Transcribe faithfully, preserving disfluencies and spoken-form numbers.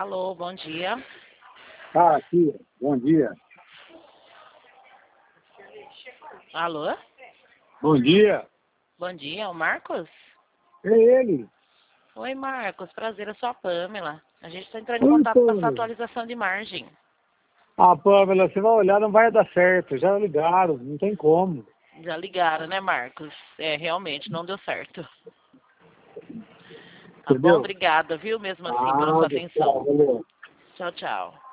Alô, bom dia. Ah, aqui, bom dia. Alô? Bom dia. Bom dia, é o Marcos? É ele. Oi, Marcos, prazer, eu sou a Pamela. A gente está entrando em Oi, contato para essa Pamela. atualização de margem. Ah, Pamela, você vai olhar, não vai dar certo. Já ligaram, não tem como. Já ligaram, né, Marcos? É, realmente, não deu certo. Tá bom? Entendeu? Obrigada, viu, mesmo assim, pela Ah, sua atenção. tchau, valeu. Tchau, tchau.